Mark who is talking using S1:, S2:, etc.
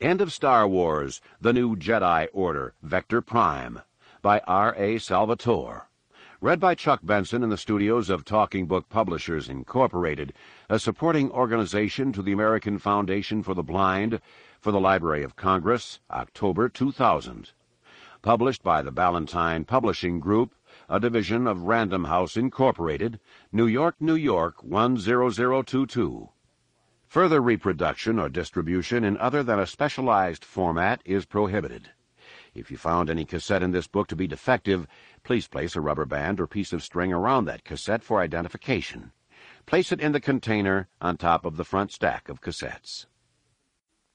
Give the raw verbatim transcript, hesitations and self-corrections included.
S1: End of Star Wars, The New Jedi Order, Vector Prime, by R A Salvatore. Read by Chuck Benson in the studios of Talking Book Publishers, Incorporated, a supporting organization to the American Foundation for the Blind, for the Library of Congress, October two thousand. Published by the Ballantine Publishing Group, a division of Random House, Incorporated, New York, New York, one zero zero two two. Further reproduction or distribution in other than a specialized format is prohibited. If you found any cassette in this book to be defective, please place a rubber band or piece of string around that cassette for identification. Place it in the container on top of the front stack of cassettes.